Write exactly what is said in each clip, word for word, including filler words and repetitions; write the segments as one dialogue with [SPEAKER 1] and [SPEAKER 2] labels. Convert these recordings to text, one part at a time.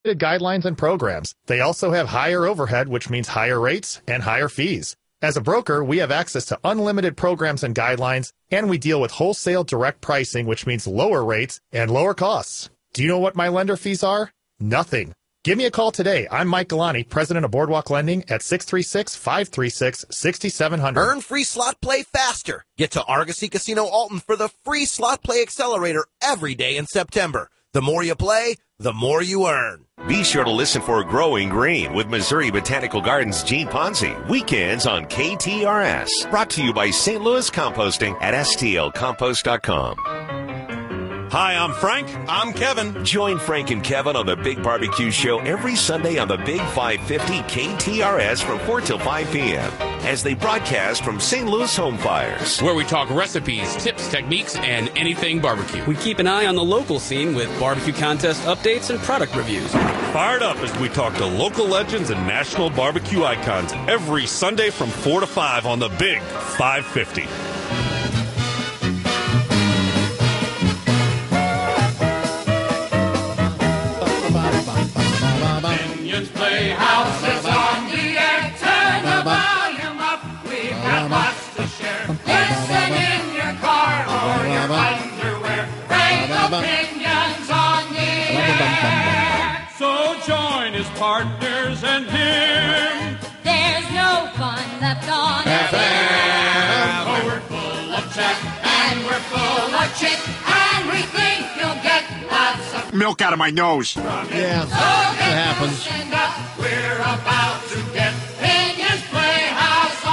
[SPEAKER 1] guidelines and programs. They also have higher overhead, which means higher rates and higher fees. As a broker, we have access to unlimited programs and guidelines, and we deal with wholesale direct pricing, which means lower rates and lower costs. Do you know what my lender fees are? Nothing. Give me a call today. I'm Mike Galani, president of Boardwalk Lending at six three six, five three six, six seven zero zero.
[SPEAKER 2] Earn free slot play faster. Get to Argosy Casino Alton for the free slot play accelerator every day in September. The more you play, the more you earn.
[SPEAKER 3] Be sure to listen for Growing Green with Missouri Botanical Gardens' Gene Ponzi. Weekends on K T R S. Brought to you by Saint Louis Composting at S T L compost dot com.
[SPEAKER 4] Hi, I'm Frank.
[SPEAKER 2] I'm Kevin.
[SPEAKER 3] Join Frank and Kevin on the Big Barbecue Show every Sunday on the Big five fifty K T R S from four till five p.m. as they broadcast from Saint Louis Home Fires.
[SPEAKER 5] Where we talk recipes, tips, techniques, and anything barbecue.
[SPEAKER 6] We keep an eye on the local scene with barbecue contest updates and product reviews.
[SPEAKER 4] Fired up as we talk to local legends and national barbecue icons every Sunday from four to five on the Big five fifty.
[SPEAKER 7] Playhouse is on the air. Turn the volume up. We've got lots to share. Listen in your car or your underwear. Great opinions on the air. So join his partners and him.
[SPEAKER 8] There's no fun left on
[SPEAKER 7] F M. Oh, we're full of chat and we're full of chit, and we think you'll get lots of
[SPEAKER 9] milk out of my nose.
[SPEAKER 10] Yeah, that happens.
[SPEAKER 7] We're about to get Pinion's Playhouse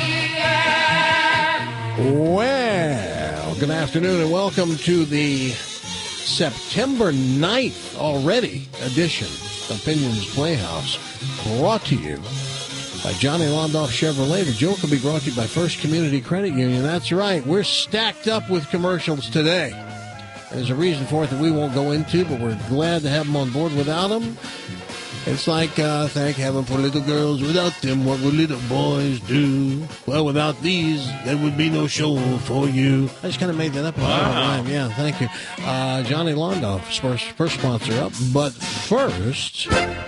[SPEAKER 7] on the air.
[SPEAKER 10] Well, good afternoon and welcome to the September ninth already edition of Pinion's Playhouse, brought to you by Johnny Londoff Chevrolet. The joke will be brought to you by First Community Credit Union. That's right, we're stacked up with commercials today. There's a reason for it that we won't go into, but we're glad to have them on board without them. It's like, uh, thank heaven for little girls. Without them, what would little boys do? Well, without these, there would be no show for you. I just kind of made that up.
[SPEAKER 4] Wow.
[SPEAKER 10] Yeah, thank you. Uh, Johnny Londoff, first, first sponsor up. But first,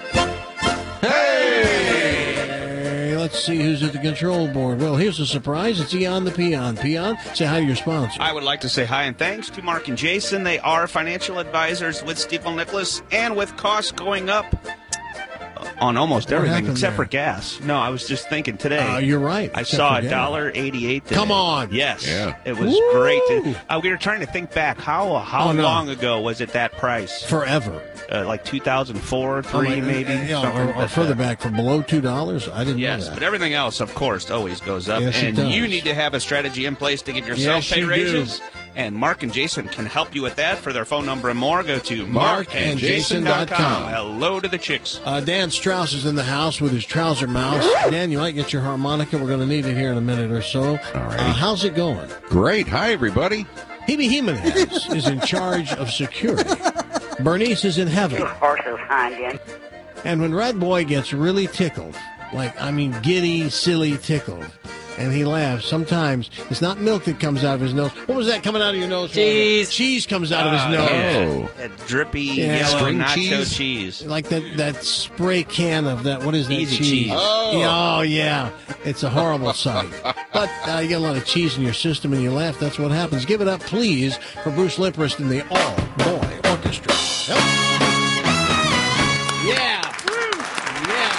[SPEAKER 10] hey! Let's see who's at the control board. Well, here's a surprise. It's Eon the Peon. Peon, say hi to your sponsor.
[SPEAKER 11] I would like to say hi and thanks to Mark and Jason. They are financial advisors with Stifel Nicholas, and with costs going up on almost
[SPEAKER 10] What
[SPEAKER 11] everything
[SPEAKER 10] happened
[SPEAKER 11] except
[SPEAKER 10] there?
[SPEAKER 11] for gas. No, I was just thinking today.
[SPEAKER 10] Uh, you're right.
[SPEAKER 11] I
[SPEAKER 10] except
[SPEAKER 11] saw
[SPEAKER 10] for
[SPEAKER 11] a
[SPEAKER 10] gas.
[SPEAKER 11] dollar eighty-eight.
[SPEAKER 10] Come on.
[SPEAKER 11] Yes,
[SPEAKER 9] Yeah.
[SPEAKER 11] it was
[SPEAKER 10] Woo!
[SPEAKER 11] great. To, uh, we were trying to think back. How how
[SPEAKER 10] Oh, no.
[SPEAKER 11] long ago was it that price?
[SPEAKER 10] Forever.
[SPEAKER 11] Uh, like two thousand four, three,
[SPEAKER 10] Oh, my-
[SPEAKER 11] maybe,
[SPEAKER 10] yeah,
[SPEAKER 11] something
[SPEAKER 10] or, or
[SPEAKER 11] like
[SPEAKER 10] further
[SPEAKER 11] that.
[SPEAKER 10] back from below two dollars. I didn't
[SPEAKER 11] Yes,
[SPEAKER 10] know
[SPEAKER 11] but
[SPEAKER 10] that.
[SPEAKER 11] everything else, of course, always goes up.
[SPEAKER 10] Yes, it
[SPEAKER 11] and
[SPEAKER 10] does.
[SPEAKER 11] you need to have a strategy in place to give yourself
[SPEAKER 10] Yes,
[SPEAKER 11] pay
[SPEAKER 10] you do.
[SPEAKER 11] raises. And Mark and Jason can help you with that. For their phone number and more, go to
[SPEAKER 10] mark and jason dot com.
[SPEAKER 11] Hello to the chicks.
[SPEAKER 10] Uh, Dan Strauss is in the house with his trouser mouse. Dan, you might get your harmonica. We're going to need it here in a minute or so.
[SPEAKER 9] All right.
[SPEAKER 10] Uh, how's it going?
[SPEAKER 9] Great. Hi, everybody.
[SPEAKER 10] Hebe Jimenez is in charge of security. Bernice is in heaven. And when Red Boy gets really tickled, like, I mean, giddy, silly tickled, and he laughs, sometimes it's not milk that comes out of his nose. What was that coming out of your nose?
[SPEAKER 6] Cheese.
[SPEAKER 10] Cheese comes out of his
[SPEAKER 11] Ah,
[SPEAKER 10] nose.
[SPEAKER 11] yeah. That drippy
[SPEAKER 10] Yeah.
[SPEAKER 11] yellow
[SPEAKER 9] String
[SPEAKER 11] nacho
[SPEAKER 9] cheese?
[SPEAKER 11] cheese.
[SPEAKER 10] Like that, that spray can of that, what is that
[SPEAKER 11] Easy
[SPEAKER 10] cheese?
[SPEAKER 11] cheese.
[SPEAKER 9] Oh.
[SPEAKER 10] Yeah, oh, yeah. It's a horrible sight. But uh, you get a lot of cheese in your system and you laugh. That's what happens. Give it up, please, for Bruce Lipperst and the All-Boy Orchestra. Yep. Yeah. Yeah.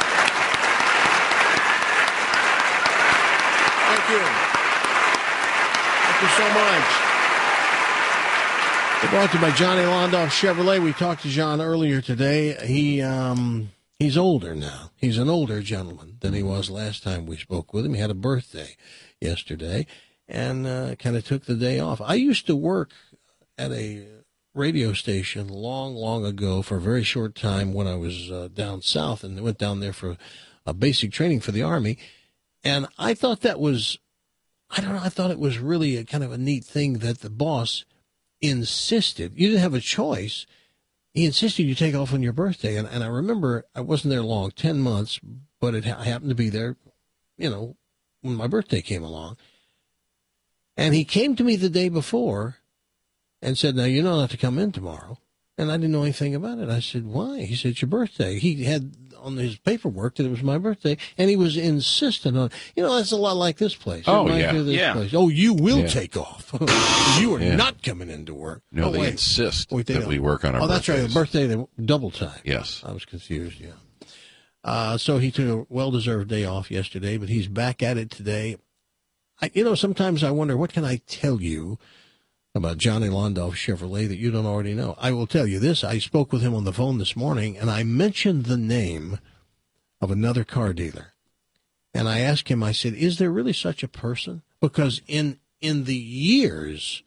[SPEAKER 10] Thank you. Thank you so much. We're brought to you by Johnny Londoff Chevrolet. We talked to John earlier today. He um he's older now. He's an older gentleman than he was last time we spoke with him. He had a birthday yesterday and uh, kind of took the day off. I used to work at a radio station long, long ago for a very short time when I was uh, down south, and went down there for a basic training for the Army. And I thought that was, I don't know, I thought it was really a kind of a neat thing that the boss insisted. You didn't have a choice. He insisted you take off on your birthday. And, and I remember I wasn't there long, ten months, but it ha- I happened to be there, you know, when my birthday came along. And he came to me the day before and said, now, you know not to come in tomorrow. And I didn't know anything about it. I said, why? He said, it's your birthday. He had on his paperwork that it was my birthday, and he was insistent on, you know, that's a lot like this place.
[SPEAKER 9] Oh,
[SPEAKER 10] It reminds
[SPEAKER 9] yeah.
[SPEAKER 10] me of this
[SPEAKER 9] Yeah.
[SPEAKER 10] place. Oh, you will
[SPEAKER 9] Yeah.
[SPEAKER 10] take off. You are
[SPEAKER 9] Yeah.
[SPEAKER 10] not coming into work.
[SPEAKER 9] No,
[SPEAKER 10] oh,
[SPEAKER 9] they
[SPEAKER 10] wait.
[SPEAKER 9] insist
[SPEAKER 10] Wait, they
[SPEAKER 9] that
[SPEAKER 10] don't.
[SPEAKER 9] we work on our
[SPEAKER 10] Oh, that's right.
[SPEAKER 9] birthdays.
[SPEAKER 10] The birthday, they, double time.
[SPEAKER 9] Yes.
[SPEAKER 10] I was confused, yeah. Uh, so he took a well-deserved day off yesterday, but he's back at it today. I, you know, sometimes I wonder, what can I tell you about Johnny Londoff Chevrolet that you don't already know? I will tell you this. I spoke with him on the phone this morning, and I mentioned the name of another car dealer. And I asked him, I said, is there really such a person? Because in in the years,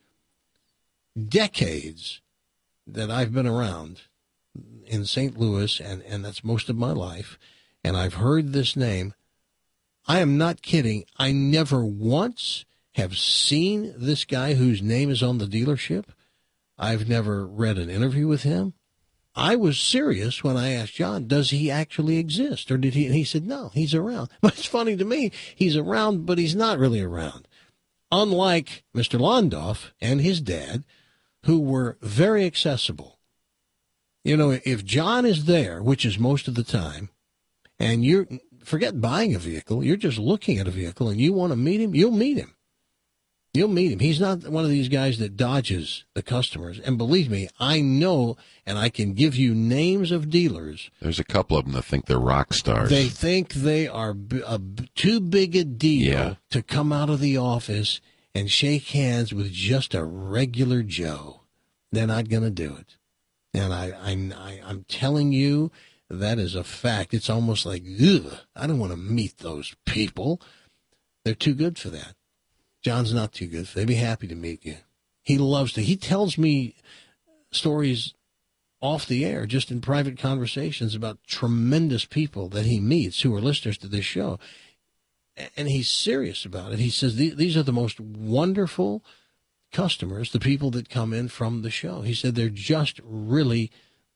[SPEAKER 10] decades that I've been around in Saint Louis, and, and that's most of my life, and I've heard this name, I am not kidding. I never once have seen this guy whose name is on the dealership. I've never read an interview with him. I was serious when I asked John, does he actually exist? Or did he? And he said, no, he's around. But it's funny to me, he's around, but he's not really around. Unlike Mister Londoff and his dad, who were very accessible. You know, if John is there, which is most of the time, and you're, forget buying a vehicle, you're just looking at a vehicle and you want to meet him, you'll meet him. You'll meet him. He's not one of these guys that dodges the customers. And believe me, I know, and I can give you names of dealers.
[SPEAKER 9] There's a couple of them that think they're rock stars.
[SPEAKER 10] They think they are b- a b- too big a deal
[SPEAKER 9] Yeah.
[SPEAKER 10] to come out of the office and shake hands with just a regular Joe. They're not going to do it. And I, I, I, I'm telling you, that is a fact. It's almost like, ugh, I don't want to meet those people. They're too good for that. John's not too good. They'd be happy to meet you. He loves to. He tells me stories off the air, just in private conversations, about tremendous people that he meets who are listeners to this show. And he's serious about it. He says these are the most wonderful customers, the people that come in from the show. He said they're just really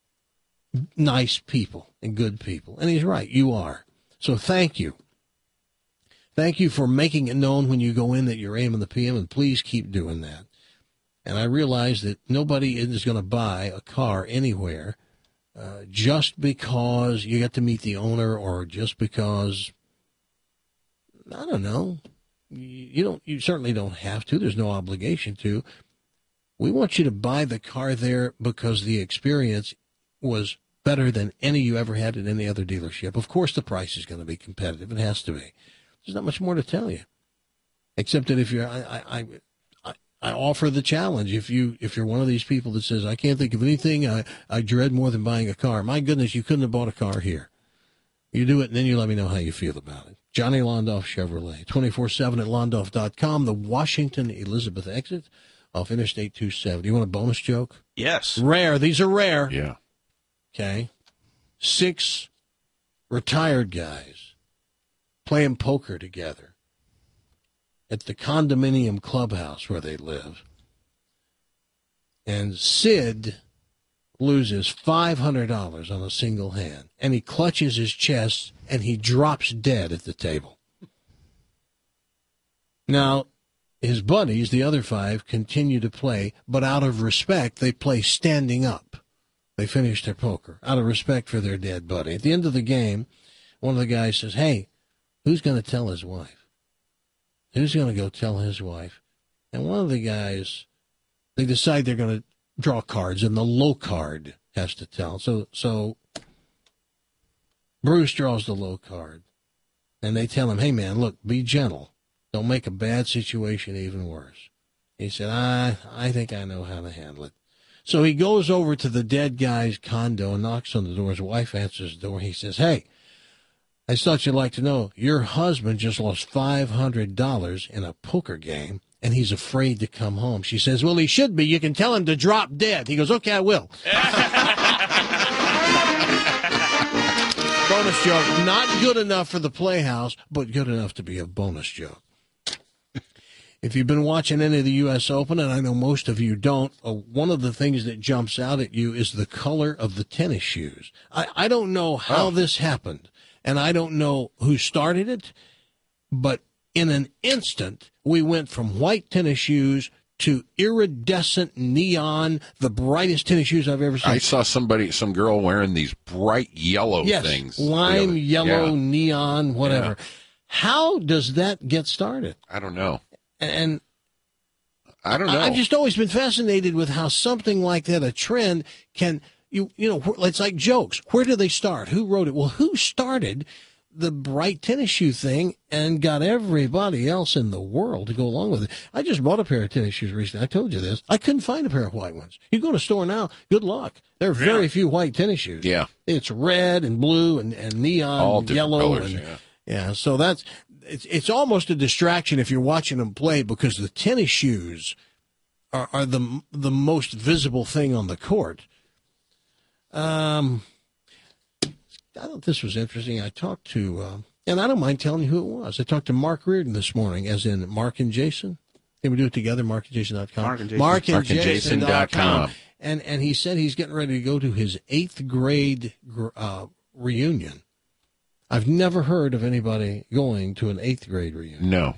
[SPEAKER 10] nice people and good people. And he's right. You are. So thank you. Thank you for making it known when you go in that you're A M and the P M, and please keep doing that. And I realize that nobody is going to buy a car anywhere uh, just because you get to meet the owner, or just because, I don't know, you don't. You certainly don't have to. There's no obligation to. We want you to buy the car there because the experience was better than any you ever had at any other dealership. Of course, the price is going to be competitive. It has to be. There's not much more to tell you, except that if you're, I, I, I, I offer the challenge. If you, if you're one of these people that says, I can't think of anything I, I dread more than buying a car. My goodness, you couldn't have bought a car here. You do it, and then you let me know how you feel about it. Johnny Londoff Chevrolet, twenty-four seven at londoff dot com. The Washington Elizabeth exit off Interstate two seventy. You want a bonus joke?
[SPEAKER 11] Yes.
[SPEAKER 10] Rare. These are rare.
[SPEAKER 9] Yeah.
[SPEAKER 10] Okay. Six retired guys playing poker together at the condominium clubhouse where they live. And Sid loses five hundred dollars on a single hand, and he clutches his chest, and he drops dead at the table. Now, his buddies, the other five, continue to play, but out of respect, they play standing up. They finish their poker out of respect for their dead buddy. At the end of the game, one of the guys says, hey, who's going to tell his wife? Who's going to go tell his wife? And one of the guys, they decide they're going to draw cards, and the low card has to tell. So, so Bruce draws the low card, and they tell him, hey, man, look, be gentle. Don't make a bad situation even worse. He said, I, I think I know how to handle it. So he goes over to the dead guy's condo and knocks on the door. His wife answers the door. He says, hey, I thought you'd like to know, your husband just lost five hundred dollars in a poker game, and he's afraid to come home. She says, well, he should be. You can tell him to drop dead. He goes, okay, I will. Bonus joke. Not good enough for the Playhouse, but good enough to be a bonus joke. If you've been watching any of the U S Open, and I know most of you don't, uh, one of the things that jumps out at you is the color of the tennis shoes. I, I don't know how oh. this happened, and I don't know who started it, but in an instant, we went from white tennis shoes to iridescent neon, the brightest tennis shoes I've ever seen.
[SPEAKER 9] I saw somebody, some girl wearing these bright yellow
[SPEAKER 10] yes,
[SPEAKER 9] things.
[SPEAKER 10] lime
[SPEAKER 9] Really?
[SPEAKER 10] yellow,
[SPEAKER 9] Yeah.
[SPEAKER 10] neon, whatever.
[SPEAKER 9] Yeah.
[SPEAKER 10] How does that get started?
[SPEAKER 9] I don't know.
[SPEAKER 10] And
[SPEAKER 9] I don't know.
[SPEAKER 10] I've just always been fascinated with how something like that, a trend, can, you you know, it's like jokes. Where do they start? Who wrote it? Well, who started the bright tennis shoe thing and got everybody else in the world to go along with it? I just bought a pair of tennis shoes recently. I told you this. I couldn't find a pair of white ones. You go to a store now, good luck. There are very
[SPEAKER 9] Yeah.
[SPEAKER 10] few white tennis shoes.
[SPEAKER 9] Yeah.
[SPEAKER 10] It's red and blue and, and neon
[SPEAKER 9] All
[SPEAKER 10] and
[SPEAKER 9] different
[SPEAKER 10] yellow.
[SPEAKER 9] colors,
[SPEAKER 10] and,
[SPEAKER 9] yeah.
[SPEAKER 10] yeah, so that's, it's, it's almost a distraction if you're watching them play because the tennis shoes are, are the, the most visible thing on the court. Um, I thought this was interesting. I talked to, uh, and I don't mind telling you who it was. I talked to Mark Reardon this morning, as in Mark and Jason. Can we do it together? mark and jason dot com.
[SPEAKER 11] Mark and Jason.
[SPEAKER 10] mark and
[SPEAKER 9] mark and jason dot com.
[SPEAKER 10] And, and he said he's getting ready to go to his eighth grade uh, reunion. I've never heard of anybody going to an eighth grade reunion.
[SPEAKER 9] No.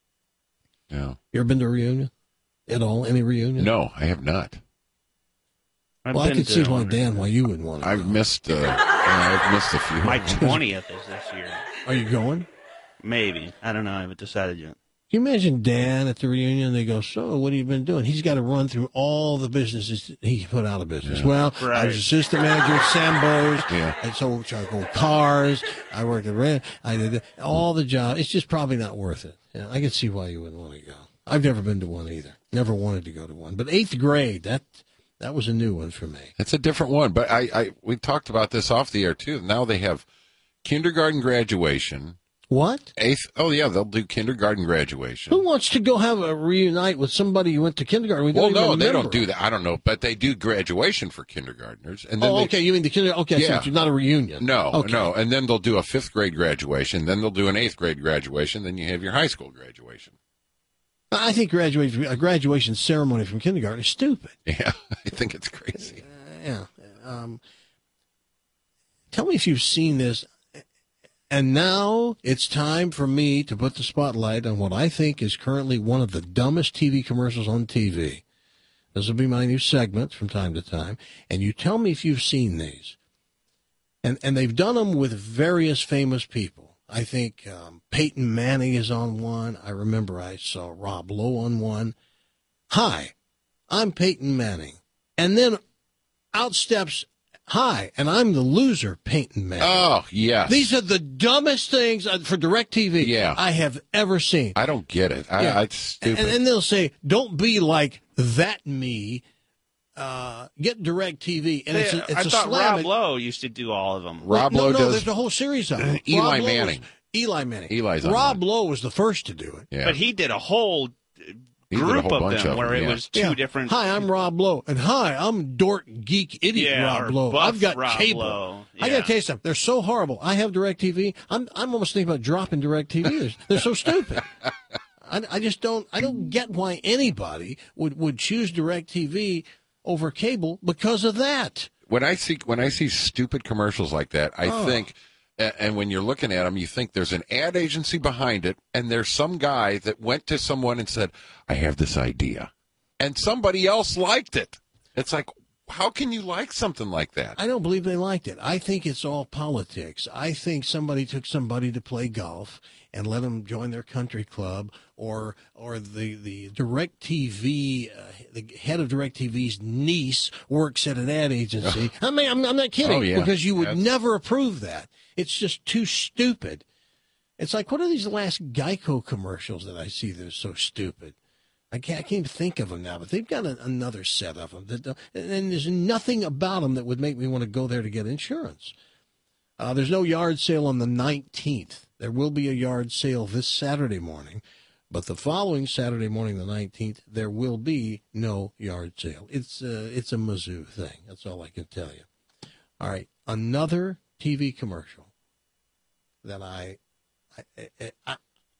[SPEAKER 9] No.
[SPEAKER 10] You ever been to a reunion at all? Any reunion?
[SPEAKER 9] No, I have not.
[SPEAKER 11] I've
[SPEAKER 10] Well, I
[SPEAKER 11] been
[SPEAKER 10] could
[SPEAKER 11] to
[SPEAKER 10] see why,
[SPEAKER 11] one.
[SPEAKER 10] Dan, why you wouldn't want to.
[SPEAKER 9] I've missed. Uh, yeah, I've missed a few.
[SPEAKER 11] My twentieth is this year.
[SPEAKER 10] Are you going?
[SPEAKER 11] Maybe. I don't know. I haven't decided yet.
[SPEAKER 10] Can you imagine Dan at the reunion? They go, so what have you been doing? He's got to run through all the businesses he put out of business.
[SPEAKER 9] Yeah.
[SPEAKER 10] Well, I
[SPEAKER 11] Right.
[SPEAKER 10] was assistant manager at Sambo's.
[SPEAKER 9] Yeah.
[SPEAKER 10] And so I go cars. I worked at Red. I did all the jobs. It's just probably not worth it. Yeah, I can see why you wouldn't want to go. I've never been to one either. Never wanted to go to one. But eighth grade, that that was a new one for me.
[SPEAKER 9] It's a different one, but I, I we talked about this off the air too. Now they have kindergarten graduation.
[SPEAKER 10] What?
[SPEAKER 9] Eighth. Oh yeah, they'll do kindergarten graduation.
[SPEAKER 10] Who wants to go have a reunite with somebody you went to kindergarten with?
[SPEAKER 9] Well,
[SPEAKER 10] Don't even
[SPEAKER 9] no, they
[SPEAKER 10] remember.
[SPEAKER 9] don't do that. I don't know, but they do graduation for kindergartners, and then
[SPEAKER 10] Oh,
[SPEAKER 9] they,
[SPEAKER 10] okay. You mean the kindergarten? Okay,
[SPEAKER 9] Yeah.
[SPEAKER 10] so it's not a reunion.
[SPEAKER 9] No,
[SPEAKER 10] Okay.
[SPEAKER 9] no, and then they'll do a fifth grade graduation. Then they'll do an eighth grade graduation. Then you have your high school graduation.
[SPEAKER 10] I think graduation, a graduation ceremony from kindergarten is stupid.
[SPEAKER 9] Yeah, I think it's crazy.
[SPEAKER 10] Yeah. Um, tell me if you've seen this. And now it's time for me to put the spotlight on what I think is currently one of the dumbest T V commercials on T V. This will be my new segment from time to time. And you tell me if you've seen these. And and they've done them with various famous people. I think um, Peyton Manning is on one. I remember I saw Rob Lowe on one. Hi, I'm Peyton Manning. And then out steps, hi, and I'm the loser, Peyton Manning.
[SPEAKER 9] Oh, yes.
[SPEAKER 10] These are the dumbest things uh, for DirecTV
[SPEAKER 9] Yeah.
[SPEAKER 10] I have ever seen.
[SPEAKER 9] I don't get it. I,
[SPEAKER 10] Yeah.
[SPEAKER 9] It's stupid.
[SPEAKER 10] And, and they'll say, don't be like that me. Uh, get DirecTV. And it's a, it's
[SPEAKER 11] I
[SPEAKER 10] a
[SPEAKER 11] thought
[SPEAKER 10] slam.
[SPEAKER 11] Rob Lowe used to do all of them.
[SPEAKER 9] Rob
[SPEAKER 10] no,
[SPEAKER 9] Lowe
[SPEAKER 10] no,
[SPEAKER 9] does.
[SPEAKER 10] there's a whole series of them.
[SPEAKER 9] Eli
[SPEAKER 10] Rob Lowe
[SPEAKER 9] Manning.
[SPEAKER 10] Was, Eli Manning.
[SPEAKER 9] Eli's on
[SPEAKER 10] Rob
[SPEAKER 9] one.
[SPEAKER 10] Lowe was the first to do it.
[SPEAKER 9] Yeah.
[SPEAKER 11] But he did a whole
[SPEAKER 9] He did a
[SPEAKER 11] group
[SPEAKER 9] whole
[SPEAKER 11] of
[SPEAKER 9] bunch
[SPEAKER 11] them
[SPEAKER 9] of
[SPEAKER 11] where
[SPEAKER 9] them,
[SPEAKER 11] it
[SPEAKER 9] yeah.
[SPEAKER 11] was two
[SPEAKER 10] Yeah.
[SPEAKER 11] different.
[SPEAKER 10] Hi, I'm Rob Lowe. And hi, I'm dork, geek, idiot
[SPEAKER 11] Yeah,
[SPEAKER 10] Rob
[SPEAKER 11] or
[SPEAKER 10] Lowe.
[SPEAKER 11] buff
[SPEAKER 10] I've got
[SPEAKER 11] Rob
[SPEAKER 10] cable.
[SPEAKER 11] Lowe.
[SPEAKER 10] I
[SPEAKER 11] Yeah.
[SPEAKER 10] got to tell you something. They're so horrible. I have DirecTV. I'm I'm almost thinking about dropping DirecTV. They're, they're so stupid. I, I just don't I don't get why anybody would, would choose DirecTV over cable because of that.
[SPEAKER 9] when I see when I see stupid commercials like that, I
[SPEAKER 10] Oh.
[SPEAKER 9] think, a- and when you're looking at them, you think there's an ad agency behind it, and there's some guy that went to someone and said, "I have this idea," and somebody else liked it. It's like, how can you like something like that?
[SPEAKER 10] I don't believe they liked it. I think it's all politics. I think somebody took somebody to play golf and let them join their country club, or or the the DirecTV, uh, the head of DirecTV's niece works at an ad agency. I mean, I'm, I'm not kidding,
[SPEAKER 9] Oh, yeah.
[SPEAKER 10] because you would
[SPEAKER 9] That's-
[SPEAKER 10] never approve that. It's just too stupid. It's like, what are these last Geico commercials that I see that are so stupid? I can't, I can't even think of them now, but they've got a, another set of them. That, uh, and, and there's nothing about them that would make me want to go there to get insurance. Uh, there's no yard sale on the nineteenth. There will be a yard sale this Saturday morning, but the following Saturday morning, the nineteenth, there will be no yard sale. It's, uh, it's a Mizzou thing. That's all I can tell you. All right, another T V commercial that I, I, I, I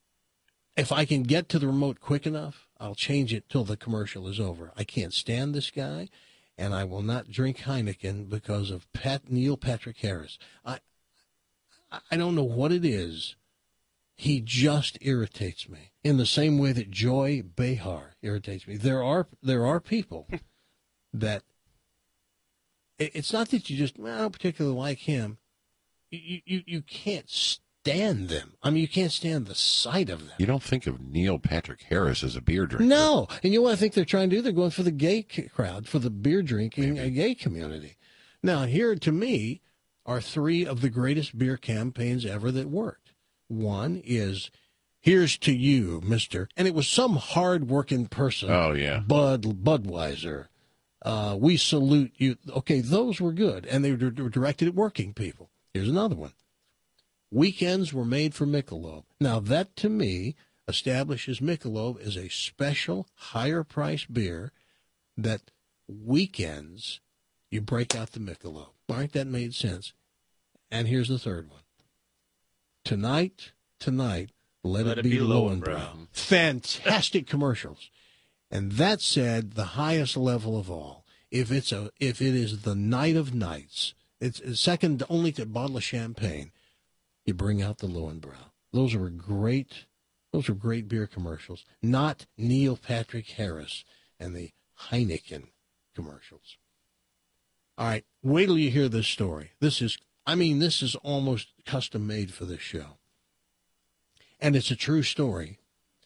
[SPEAKER 10] if I can get to the remote quick enough, I'll change it till the commercial is over. I can't stand this guy, and I will not drink Heineken because of Pat Neil Patrick Harris. I I don't know what it is He just irritates me in the same way that Joy Behar irritates me. There are there are people that it, it's not that you just well, I don't particularly like him. You, you you can't stand them. I mean, you can't stand the sight of them.
[SPEAKER 9] You don't think of Neil Patrick Harris as a beer drinker.
[SPEAKER 10] No, and you know what I think they're trying to do? They're going for the gay c- crowd, for the beer drinking uh, gay community. Now, here to me are three of the greatest beer campaigns ever that worked. One is, here's to you, mister. And it was some hard-working person.
[SPEAKER 9] Oh, yeah.
[SPEAKER 10] Bud Budweiser. Uh, we salute you. Okay, those were good, and they were, were directed at working people. Here's another one. Weekends were made for Michelob. Now, that, to me, establishes Michelob as a special, higher-priced beer that weekends, you break out the Michelob. All right, that made sense. And here's the third one. Tonight, tonight, let, let it, it be, be Lowenbrow. Fantastic commercials. And that said, the highest level of all, if it's a, if it is the night of nights, it's second only to a bottle of champagne, you bring out the Lowenbrow. Those are great, those are great beer commercials. Not Neil Patrick Harris and the Heineken commercials. All right, wait till you hear this story. This is, I mean, this is almost custom made for this show. And it's a true story.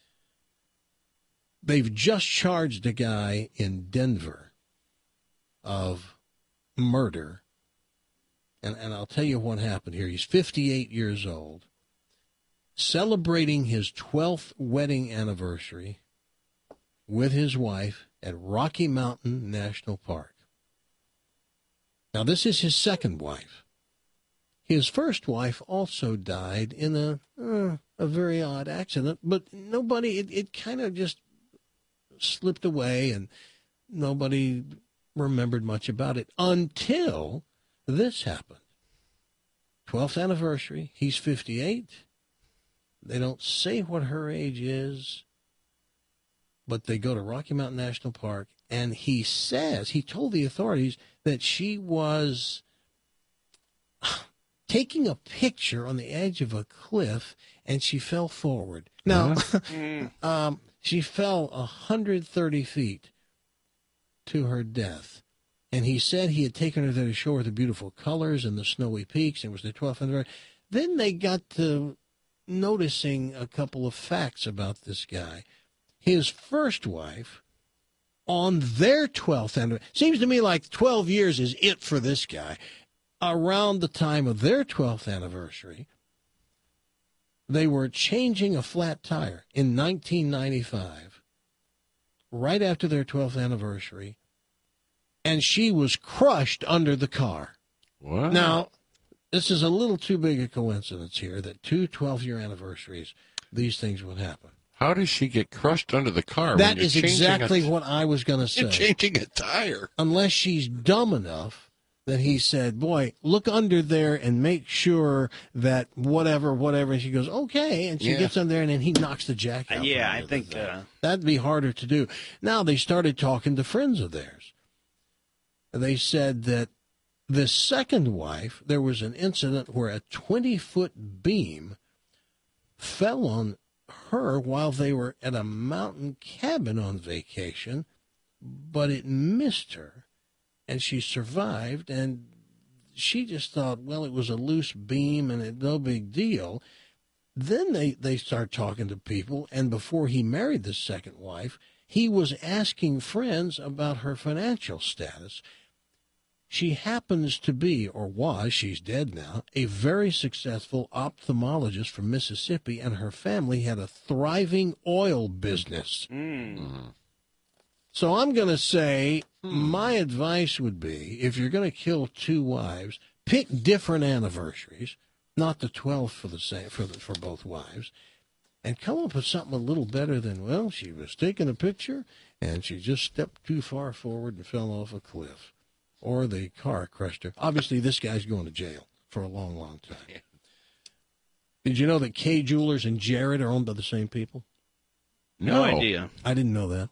[SPEAKER 10] They've just charged a guy in Denver of murder. And, and I'll tell you what happened here. He's fifty-eight years old, celebrating his twelfth wedding anniversary with his wife at Rocky Mountain National Park. Now, this is his second wife. His first wife also died in a uh, a very odd accident, but nobody, it, it kind of just slipped away, and nobody remembered much about it until this happened. twelfth anniversary, he's fifty-eight. They don't say what her age is, but they go to Rocky Mountain National Park, and he says, he told the authorities that she was taking a picture on the edge of a cliff, and she fell forward. Now, um, she fell one hundred thirty feet to her death. And he said he had taken her to the shore with the beautiful colors and the snowy peaks, and it was the twelfth anniversary. Then they got to noticing a couple of facts about this guy. His first wife, on their twelfth anniversary, seems to me like twelve years is it for this guy. Around the time of their twelfth anniversary, they were changing a flat tire in nineteen ninety-five, right after their twelfth anniversary, and she was crushed under the car.
[SPEAKER 9] What?
[SPEAKER 10] Now, this is a little too big a coincidence here that two twelve-year anniversaries, these things would happen.
[SPEAKER 9] How does she get crushed under the car?
[SPEAKER 10] That is exactly a, what I was going to say.
[SPEAKER 9] You're changing a tire.
[SPEAKER 10] Unless she's dumb enough that he said, boy, look under there and make sure that whatever, whatever. And she goes, okay. And she
[SPEAKER 11] Yeah.
[SPEAKER 10] gets under there, and then he knocks the jack out.
[SPEAKER 11] Uh, yeah,
[SPEAKER 10] from
[SPEAKER 11] I
[SPEAKER 10] under
[SPEAKER 11] think,
[SPEAKER 10] the-
[SPEAKER 11] uh,
[SPEAKER 10] That'd be harder to do. Now they started talking to friends of theirs. They said that the second wife, there was an incident where a twenty-foot beam fell on her while they were at a mountain cabin on vacation, but it missed her, and she survived, and she just thought, well, it was a loose beam and it, no big deal. Then they, they start talking to people, and before he married the second wife, he was asking friends about her financial status. She happens to be, or was, she's dead now, a very successful ophthalmologist from Mississippi, and her family had a thriving oil business.
[SPEAKER 11] Mm.
[SPEAKER 10] So I'm going to say my advice would be, if you're going to kill two wives, pick different anniversaries, not the twelfth for the same for the, for both wives, and come up with something a little better than, well, she was taking a picture and she just stepped too far forward and fell off a cliff, or the car crushed her. Obviously, this guy's going to jail for a long, long time. Did you know that Kay Jewelers and Jared are owned by the same people?
[SPEAKER 11] No idea.
[SPEAKER 10] I didn't know that.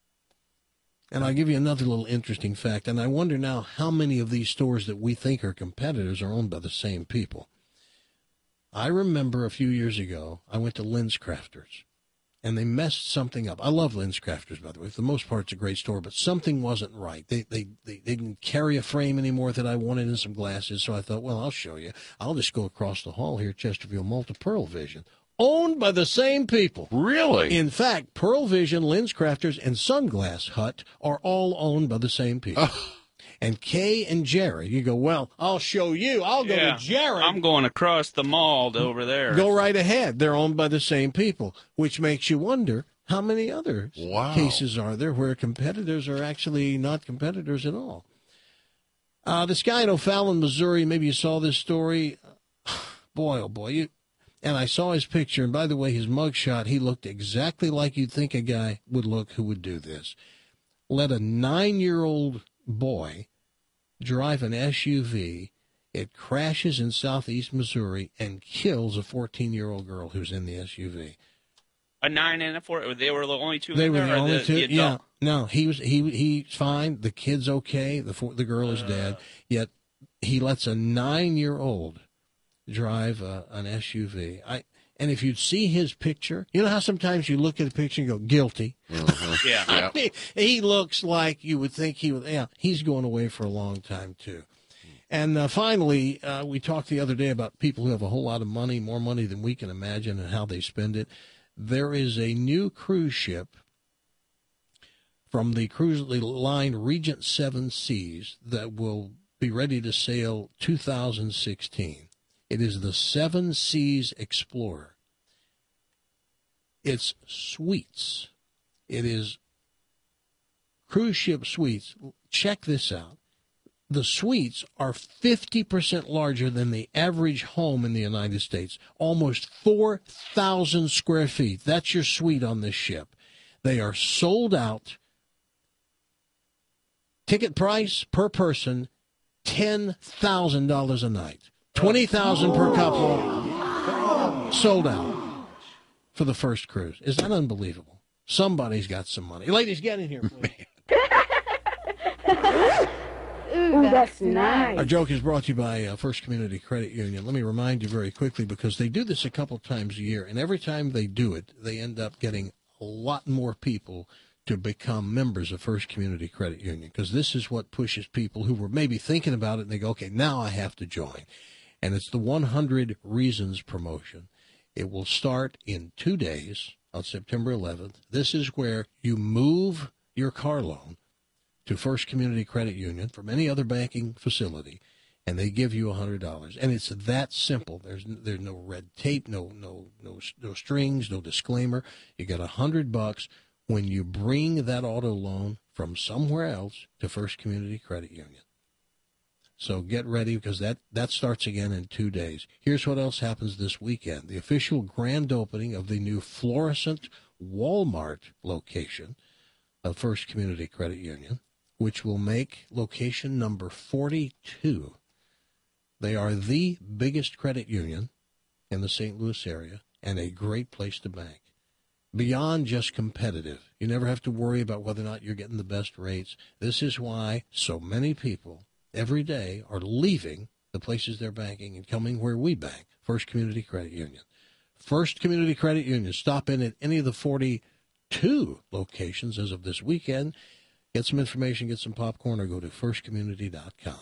[SPEAKER 10] And I'll give you another little interesting fact, and I wonder now how many of these stores that we think are competitors are owned by the same people. I remember a few years ago, I went to LensCrafters, and they messed something up. I love LensCrafters, by the way. For the most part, it's a great store, but something wasn't right. They, they, they, they didn't carry a frame anymore that I wanted and some glasses, so I thought, well, I'll show you. I'll just go across the hall here at Chesterfield Malta, Pearl Vision. Owned by the same people.
[SPEAKER 9] Really?
[SPEAKER 10] In fact, Pearl Vision, LensCrafters, and Sunglass Hut are all owned by the same people. Oh. And Kay and Jared, you go, well, I'll show you. I'll go
[SPEAKER 11] yeah,
[SPEAKER 10] to Jared.
[SPEAKER 11] I'm going across the mall to over there.
[SPEAKER 10] Go right ahead. They're owned by the same people, which makes you wonder how many other
[SPEAKER 9] wow.
[SPEAKER 10] cases are there where competitors are actually not competitors at all. Uh, this guy in O'Fallon, Missouri, maybe you saw this story. Boy, oh boy. You, and I saw his picture, and by the way, his mugshot, he looked exactly like you'd think a guy would look who would do this. Let a nine-year-old boy drive an S U V. It crashes in southeast Missouri and kills a fourteen-year-old girl who's in the S U V.
[SPEAKER 11] A nine and a four. They were the only two.
[SPEAKER 10] They were
[SPEAKER 11] there,
[SPEAKER 10] the only
[SPEAKER 11] the,
[SPEAKER 10] two.
[SPEAKER 11] The
[SPEAKER 10] yeah. No, he was he he's fine. The kid's okay. The the girl is uh, dead. Yet he lets a nine-year-old drive a, an S U V. I. And if you'd see his picture, you know how sometimes you look at a picture and go, guilty?
[SPEAKER 9] Mm-hmm.
[SPEAKER 11] yeah.
[SPEAKER 10] I mean, he looks like you would think he would, yeah, he's going away for a long time, too. And uh, finally, uh, we talked the other day about people who have a whole lot of money, more money than we can imagine, and how they spend it. There is a new cruise ship from the cruise line Regent Seven Seas that will be ready to sail two thousand sixteen. It is the Seven Seas Explorer. It's suites. It is cruise ship suites. Check this out. The suites are fifty percent larger than the average home in the United States. Almost four thousand square feet. That's your suite on this ship. They are sold out. Ticket price per person, ten thousand dollars a night. twenty thousand dollars per couple, sold out for the first cruise. Is that unbelievable? Somebody's got some money. Ladies, get in here, please.
[SPEAKER 12] Ooh, that's nice.
[SPEAKER 10] Our joke is brought to you by uh, First Community Credit Union. Let me remind you very quickly, because they do this a couple times a year, and every time they do it, they end up getting a lot more people to become members of First Community Credit Union, because this is what pushes people who were maybe thinking about it, and they go, okay, now I have to join. And it's the one hundred Reasons promotion. It will start in two days on September eleventh. This is where you move your car loan to First Community Credit Union from any other banking facility, and they give you one hundred dollars. And it's that simple. There's there's no red tape, no no no no strings, no disclaimer. You got one hundred bucks when you bring that auto loan from somewhere else to First Community Credit Union. So get ready, because that, that starts again in two days. Here's what else happens this weekend. The official grand opening of the new fluorescent Walmart location of First Community Credit Union, which will make location number forty-two. They are the biggest credit union in the Saint Louis area and a great place to bank. Beyond just competitive. You never have to worry about whether or not you're getting the best rates. This is why so many people every day are leaving the places they're banking and coming where we bank, First Community Credit Union. First Community Credit Union. Stop in at any of the forty-two locations as of this weekend. Get some information, get some popcorn, or go to first community dot com.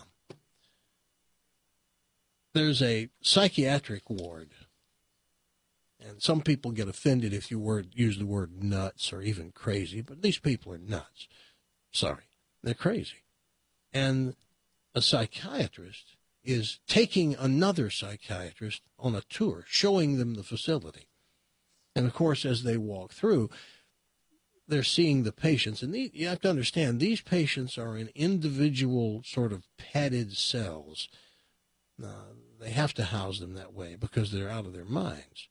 [SPEAKER 10] There's a psychiatric ward, and some people get offended if you word, use the word nuts or even crazy, but these people are nuts. Sorry, they're crazy. And a psychiatrist is taking another psychiatrist on a tour, showing them the facility. And, of course, as they walk through, they're seeing the patients. And the, you have to understand, these patients are in individual sort of padded cells. Uh, they have to house them that way because they're out of their minds.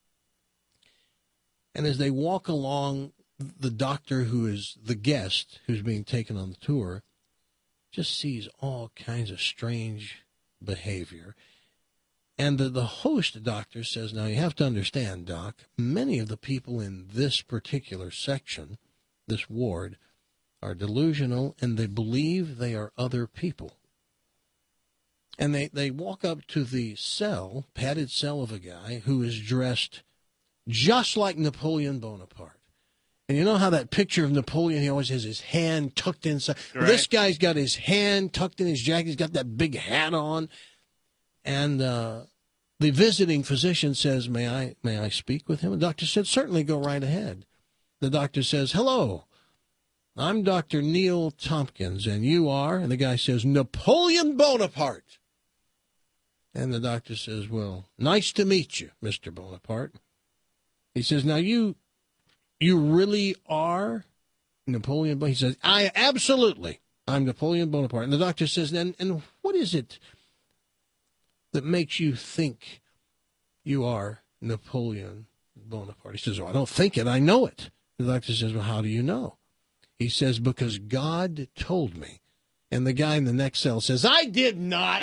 [SPEAKER 10] And as they walk along, the doctor who is the guest who's being taken on the tour just sees all kinds of strange behavior. And the, the host doctor says, now you have to understand, Doc, many of the people in this particular section, this ward, are delusional, and they believe they are other people. And they, they walk up to the cell, padded cell of a guy who is dressed just like Napoleon Bonaparte. And you know how that picture of Napoleon, he always has his hand tucked inside.
[SPEAKER 11] Right.
[SPEAKER 10] This guy's got his hand tucked in his jacket. He's got that big hat on. And uh, the visiting physician says, may I may I speak with him? The doctor said, certainly, go right ahead. The doctor says, hello, I'm Doctor Neil Tompkins, and you are? And the guy says, Napoleon Bonaparte. And the doctor says, well, nice to meet you, Mister Bonaparte. He says, now you... You really are Napoleon Bonaparte? He says, I absolutely. I'm Napoleon Bonaparte. And the doctor says, and, and what is it that makes you think you are Napoleon Bonaparte? He says, oh, I don't think it. I know it. The doctor says, well, how do you know? He says, because God told me. And the guy in the next cell says, I did not.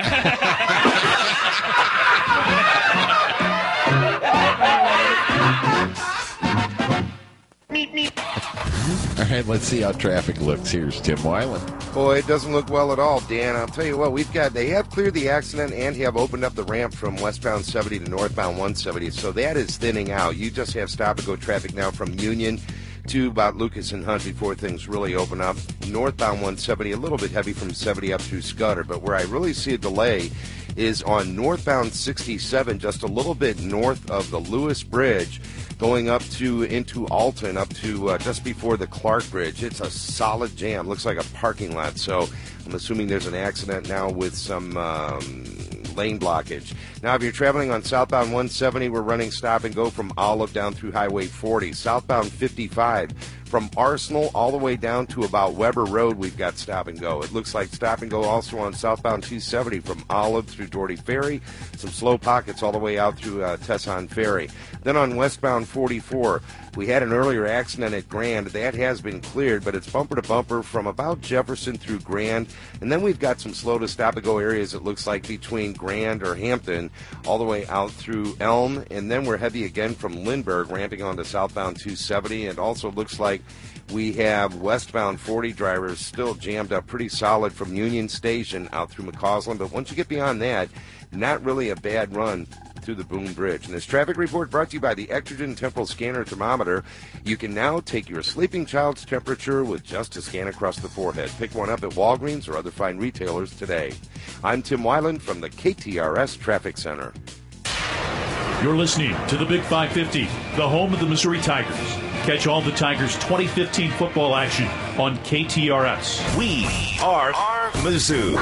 [SPEAKER 9] All right, let's see how traffic looks. Here's Tim Weiland.
[SPEAKER 13] Boy, it doesn't look well at all, Dan. I'll tell you what, we've got, they have cleared the accident and have opened up the ramp from westbound seventy to northbound one seventy, so that is thinning out. You just have stop-and-go traffic now from Union to about Lucas and Hunt before things really open up. Northbound one seventy, a little bit heavy from seventy up through Scudder, but where I really see a delay is on northbound sixty-seven, just a little bit north of the Lewis Bridge, going up to into Alton, up to uh, just before the Clark Bridge. It's a solid jam. Looks like a parking lot. So I'm assuming there's an accident now with some um, lane blockage. Now, if you're traveling on southbound one seventy, we're running stop and go from Olive down through Highway forty. Southbound fifty-five, from Arsenal all the way down to about Weber Road, we've got stop and go. It looks like stop and go also on southbound two seventy from Olive through Doherty Ferry. Some slow pockets all the way out through uh, Tesson Ferry. Then on westbound forty-four, we had an earlier accident at Grand. That has been cleared, but it's bumper to bumper from about Jefferson through Grand. And then we've got some slow to stop and go areas, it looks like, between Grand or Hampton all the way out through Elm. And then we're heavy again from Lindbergh, ramping on to southbound two seventy. And also looks like we have westbound forty drivers still jammed up pretty solid from Union Station out through McCausland. But once you get beyond that, not really a bad run through the Boone Bridge. And this traffic report brought to you by the Ectrogen Temporal Scanner Thermometer. You can now take your sleeping child's temperature with just a scan across the forehead. Pick one up at Walgreens or other fine retailers today. I'm Tim Weiland from the K T R S Traffic Center.
[SPEAKER 14] You're listening to the Big five fifty, the home of the Missouri Tigers. Catch all the Tigers' twenty fifteen football action on K T R S.
[SPEAKER 3] We are Mizzou.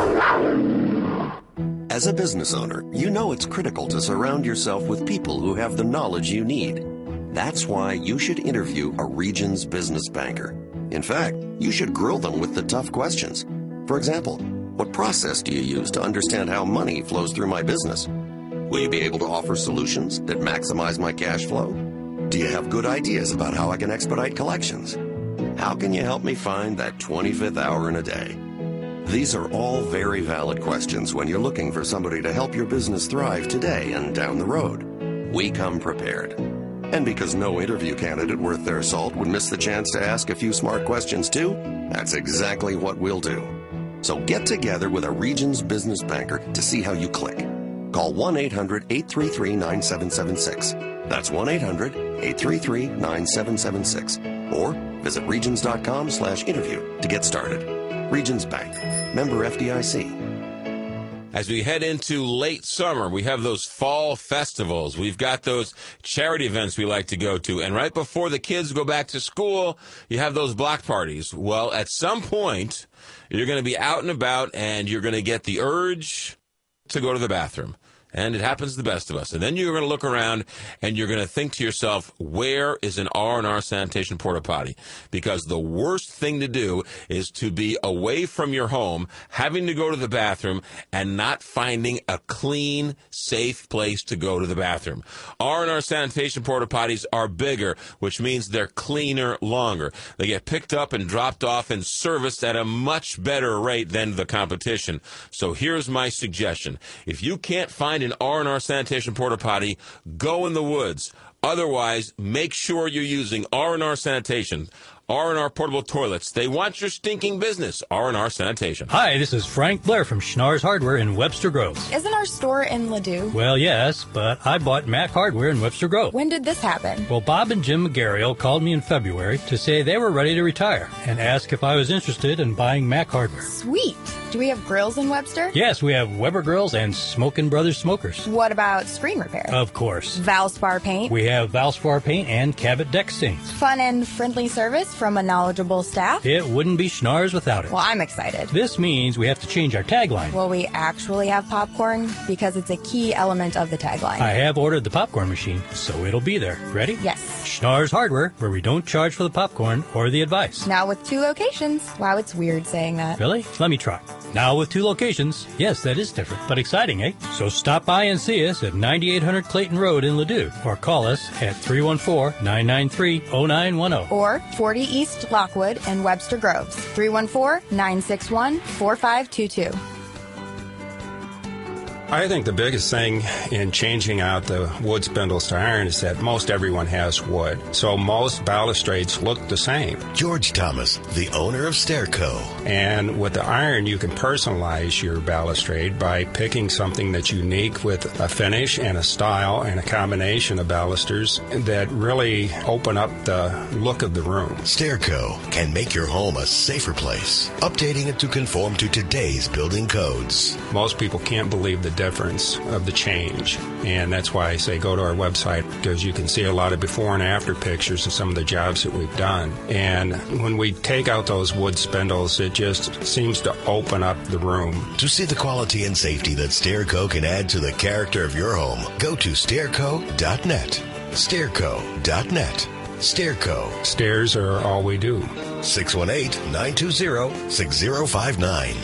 [SPEAKER 15] As a business owner, you know it's critical to surround yourself with people who have the knowledge you need. That's why you should interview a Regions business banker. In fact, you should grill them with the tough questions. For example, what process do you use to understand how money flows through my business? Will you be able to offer solutions that maximize my cash flow? Do you have good ideas about how I can expedite collections? How can you help me find that twenty-fifth hour in a day? These are all very valid questions when you're looking for somebody to help your business thrive today and down the road. We come prepared. And because no interview candidate worth their salt would miss the chance to ask a few smart questions too, that's exactly what we'll do. So get together with a Regions business banker to see how you click. Call one eight hundred eight three three nine seven seven six. That's one eight hundred eight three three nine seven seven six. Or visit regions.com slash interview to get started. Regions Bank, member F D I C.
[SPEAKER 16] As we head into late summer, we have those fall festivals. We've got those charity events we like to go to. And right before the kids go back to school, you have those block parties. Well, at some point, you're going to be out and about, and you're going to get the urge to go to the bathroom. And it happens to the best of us. And then you're going to look around and you're going to think to yourself, where is an R and R sanitation porta potty? Because the worst thing to do is to be away from your home, having to go to the bathroom, and not finding a clean, safe place to go to the bathroom. R and R sanitation porta potties are bigger, which means they're cleaner longer. They get picked up and dropped off and serviced at a much better rate than the competition. So here's my suggestion. If you can't find an R and R Sanitation Porta Potty, go in the woods. Otherwise, make sure you're using R and R Sanitation. R and R Portable Toilets. They want your stinking business. R and R Sanitation.
[SPEAKER 17] Hi, this is Frank Blair from Schnarr's Hardware in Webster Grove.
[SPEAKER 18] Isn't our store in Ladue?
[SPEAKER 17] Well, yes, but I bought Mac Hardware in Webster Grove.
[SPEAKER 18] When did this happen?
[SPEAKER 17] Well, Bob and Jim McGarriel called me in February to say they were ready to retire and asked if I was interested in buying Mac Hardware.
[SPEAKER 18] Sweet. Do we have grills in Webster?
[SPEAKER 17] Yes, we have Weber Grills and Smokin' Brothers Smokers.
[SPEAKER 18] What about screen repair?
[SPEAKER 17] Of course.
[SPEAKER 18] Valspar paint?
[SPEAKER 17] We have Valspar paint and Cabot deck stains.
[SPEAKER 18] Fun and friendly service from a knowledgeable staff?
[SPEAKER 17] It wouldn't be Schnarr's without it.
[SPEAKER 18] Well, I'm excited.
[SPEAKER 17] This means we have to change our tagline.
[SPEAKER 18] Will we actually have popcorn? Because it's a key element of the tagline.
[SPEAKER 17] I have ordered the popcorn machine, so it'll be there. Ready?
[SPEAKER 18] Yes.
[SPEAKER 17] Schnarr's Hardware, where we don't charge for the popcorn or the advice.
[SPEAKER 18] Now with two locations. Wow, it's weird saying that.
[SPEAKER 17] Really? Let me try. Now with two locations. Yes, that is different, but exciting, eh? So stop by and see us at ninety-eight hundred Clayton Road in Ladue, or call us at three one four, nine nine three, zero nine one zero.
[SPEAKER 18] Or forty East Lockwood and Webster Groves, three one four, nine six one, four five two two.
[SPEAKER 19] I think the biggest thing in changing out the wood spindles to iron is that most everyone has wood. So most balustrades look the same.
[SPEAKER 20] George Thomas, the owner of Stairco.
[SPEAKER 19] And with the iron, you can personalize your balustrade by picking something that's unique with a finish and a style and a combination of balusters that really open up the look of the room.
[SPEAKER 20] Stairco can make your home a safer place, updating it to conform to today's building codes.
[SPEAKER 19] Most people can't believe the difference of the change, and that's why I say go to our website, because you can see a lot of before and after pictures of some of the jobs that we've done. And when we take out those wood spindles, it just seems to open up the room.
[SPEAKER 20] To see the quality and safety that Stairco can add to the character of your home, go to stairco dot net. stairco dot net. Stairco.
[SPEAKER 19] Stairs are all we do.
[SPEAKER 20] six one eight, nine two zero, six zero five nine.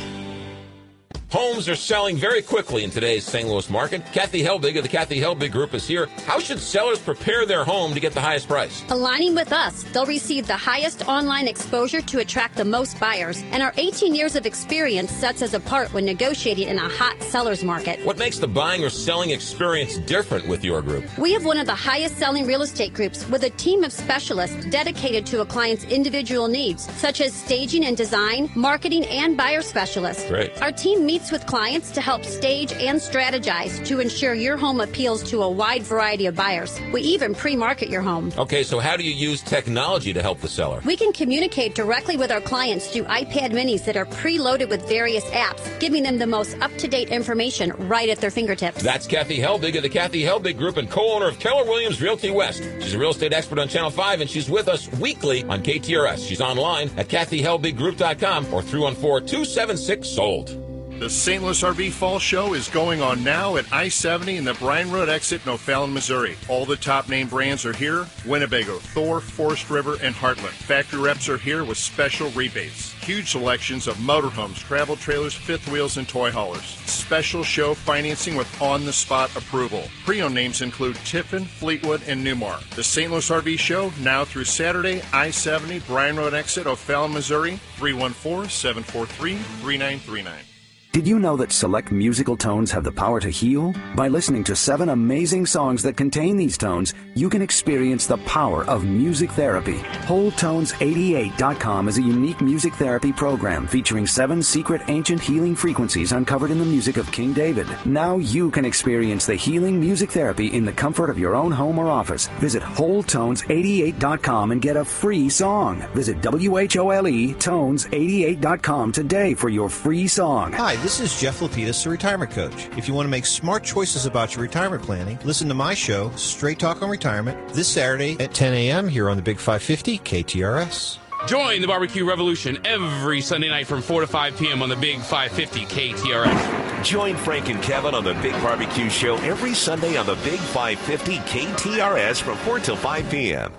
[SPEAKER 16] Homes are selling very quickly in today's Saint Louis market. Kathy Helbig of the Kathy Helbig Group is here. How should sellers prepare their home to get the highest price?
[SPEAKER 21] Aligning with us, they'll receive the highest online exposure to attract the most buyers, and our eighteen years of experience sets us apart when negotiating in a hot seller's market.
[SPEAKER 16] What makes the buying or selling experience different with your group?
[SPEAKER 21] We have one of the highest selling real estate groups with a team of specialists dedicated to a client's individual needs, such as staging and design, marketing, and buyer specialists.
[SPEAKER 16] Great.
[SPEAKER 21] Our team meets with clients to help stage and strategize to ensure your home appeals to a wide variety of buyers. We even pre-market your home.
[SPEAKER 16] Okay, so how do you use technology to help the seller?
[SPEAKER 21] We can communicate directly with our clients through iPad minis that are preloaded with various apps, giving them the most up-to-date information right at their fingertips.
[SPEAKER 16] That's Kathy Helbig of the Kathy Helbig Group and co-owner of Keller Williams Realty West. She's a real estate expert on Channel five, and she's with us weekly on K T R S. She's online at kathy helbig group dot com or three one four, two seven six, sold.
[SPEAKER 22] The Saint Louis R V Fall Show is going on now at I seventy and the Bryan Road exit in O'Fallon, Missouri. All the top name brands are here: Winnebago, Thor, Forest River, and Heartland. Factory reps are here with special rebates. Huge selections of motorhomes, travel trailers, fifth wheels, and toy haulers. Special show financing with on-the-spot approval. Pre-owned names include Tiffin, Fleetwood, and Newmar. The Saint Louis R V Show now through Saturday, I seventy, Bryan Road exit, O'Fallon, Missouri, three one four, seven four three, three nine three nine.
[SPEAKER 23] Did you know that select musical tones have the power to heal? By listening to seven amazing songs that contain these tones, you can experience the power of music therapy. whole tones eighty-eight dot com is a unique music therapy program featuring seven secret ancient healing frequencies uncovered in the music of King David. Now you can experience the healing music therapy in the comfort of your own home or office. Visit whole tones eighty-eight dot com and get a free song. Visit W H O L E tones eighty-eight dot com today for your free song.
[SPEAKER 24] Hi, this is Jeff Lapidus, the Retirement Coach. If you want to make smart choices about your retirement planning, listen to my show, Straight Talk on Retirement, this Saturday at ten a.m. here on the Big five fifty K T R S.
[SPEAKER 5] Join the barbecue revolution every Sunday night from four to five p.m. on the Big five fifty K T R S.
[SPEAKER 3] Join Frank and Kevin on the Big Barbecue Show every Sunday on the Big five fifty K T R S from four till five p.m.